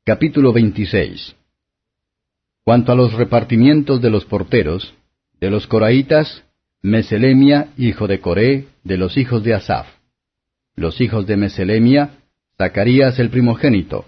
Capítulo 26. Cuanto a los repartimientos de los porteros, de los coraitas, Meselemia, hijo de Coré, de los hijos de Asaf. Los hijos de Meselemia, Zacarías el primogénito,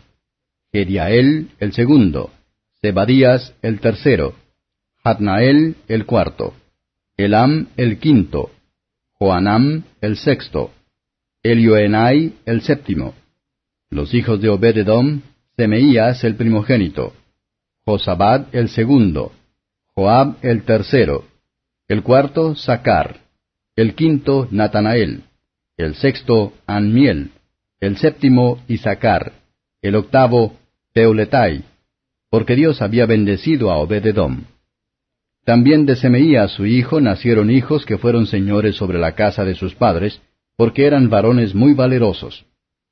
Jediael el segundo, Zebadías el tercero, Jatnael el cuarto, Elam el quinto, Joanam el sexto, Elioenai el séptimo. Los hijos de Obed-edom, Semeías el primogénito, Josabad el segundo, Joab el tercero, el cuarto Sacar, el quinto Natanael, el sexto Anmiel, el séptimo Isacar, el octavo Peuletai, porque Dios había bendecido a Obed-edom. También de Semeías su hijo nacieron hijos que fueron señores sobre la casa de sus padres, porque eran varones muy valerosos.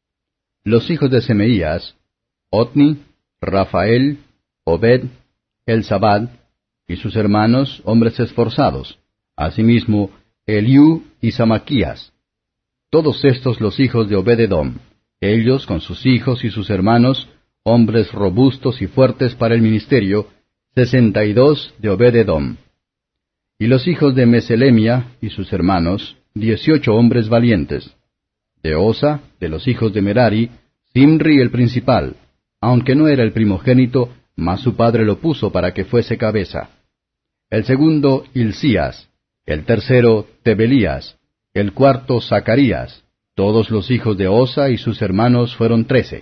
Los hijos de Semeías, Otni, Rafael, Obed, Elzabad, y sus hermanos, hombres esforzados, asimismo Eliú y Samaquías. Todos estos los hijos de Obed-edom, ellos con sus hijos y sus hermanos, hombres robustos y fuertes para el ministerio, 62 de Obed-edom. Y los hijos de Meselemia y sus hermanos, 18 hombres valientes. De Osa, de los hijos de Merari, Zimri el principal, aunque no era el primogénito, mas su padre lo puso para que fuese cabeza. El segundo, Hilcías, el tercero, Tebelías, el cuarto, Zacarías. Todos los hijos de Osa y sus hermanos fueron 13.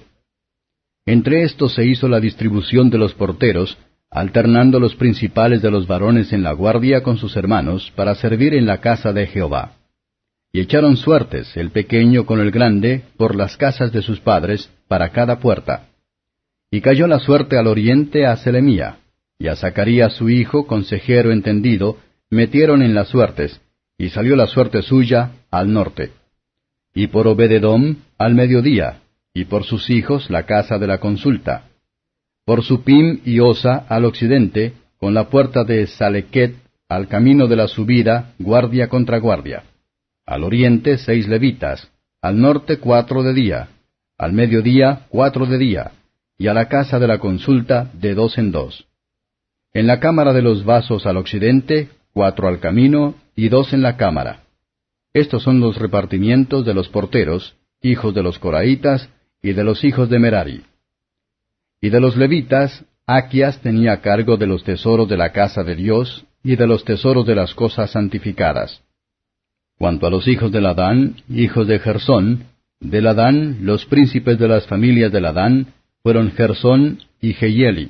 Entre estos se hizo la distribución de los porteros, alternando los principales de los varones en la guardia con sus hermanos, para servir en la casa de Jehová. Y echaron suertes, el pequeño con el grande, por las casas de sus padres, para cada puerta. Y cayó la suerte al oriente a Selemía, y a Zacarías su hijo, consejero entendido, metieron en las suertes, y salió la suerte suya al norte. Y por Obed-edom al mediodía, y por sus hijos la casa de la consulta. Por Supim y Osa al occidente, con la puerta de Salequet, al camino de la subida, guardia contra guardia. Al oriente 6 levitas, al norte 4 de día, al mediodía 4 de día, y a la casa de la consulta de 2 en 2. En la cámara de los vasos al occidente, 4 al camino, y 2 en la cámara. Estos son los repartimientos de los porteros, hijos de los coraitas, y de los hijos de Merari. Y de los levitas, Aquias tenía cargo de los tesoros de la casa de Dios, y de los tesoros de las cosas santificadas. Cuanto a los hijos de Ladán, hijos de Gersón, de Ladán, los príncipes de las familias de Ladán, fueron Gersón y Jehieli.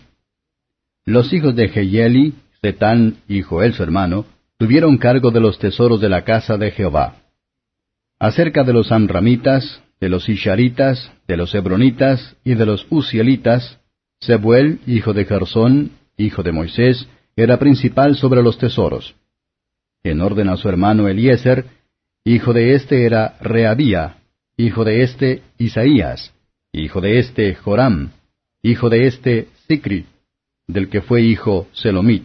Los hijos de Jehieli, Zetán y Joel su hermano, tuvieron cargo de los tesoros de la casa de Jehová. Acerca de los amramitas, de los isharitas, de los hebronitas y de los uzielitas, Sebuel, hijo de Gersón, hijo de Moisés, era principal sobre los tesoros. En orden a su hermano Eliezer, hijo de éste era Rehabía, hijo de éste Isaías, hijo de éste Joram, hijo de éste Sicri, del que fue hijo Selomit.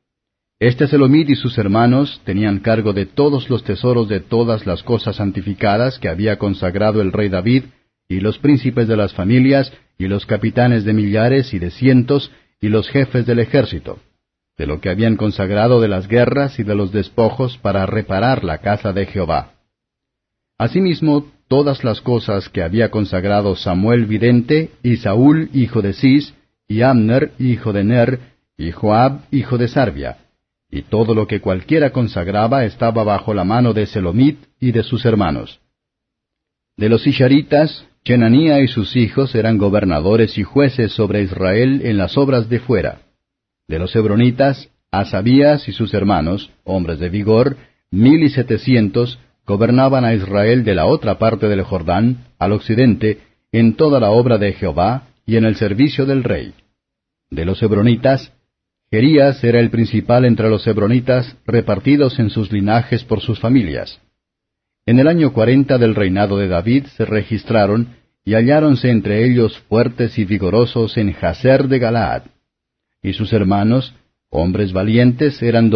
Este Selomit y sus hermanos tenían cargo de todos los tesoros de todas las cosas santificadas que había consagrado el rey David, y los príncipes de las familias, y los capitanes de millares y de cientos, y los jefes del ejército, de lo que habían consagrado de las guerras y de los despojos para reparar la casa de Jehová. Asimismo, todas las cosas que había consagrado Samuel vidente, y Saúl hijo de Cis, y Abner hijo de Ner, y Joab hijo de Sarvia, y todo lo que cualquiera consagraba estaba bajo la mano de Selomit y de sus hermanos. De los isharitas, Chenanía y sus hijos eran gobernadores y jueces sobre Israel en las obras de fuera. De los hebronitas, Asabías y sus hermanos, hombres de vigor, 1700, gobernaban a Israel de la otra parte del Jordán, al occidente, en toda la obra de Jehová y en el servicio del rey. De los hebronitas, Jerías era el principal entre los hebronitas, repartidos en sus linajes por sus familias. En el año 40 del reinado de David se registraron, y halláronse entre ellos fuertes y vigorosos en Jazer de Galaad. Y sus hermanos, hombres valientes, eran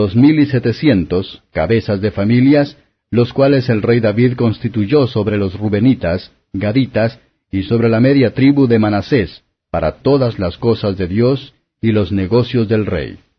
2700, cabezas de familias, los cuales el rey David constituyó sobre los rubenitas, gaditas, y sobre la media tribu de Manasés, para todas las cosas de Dios y los negocios del rey.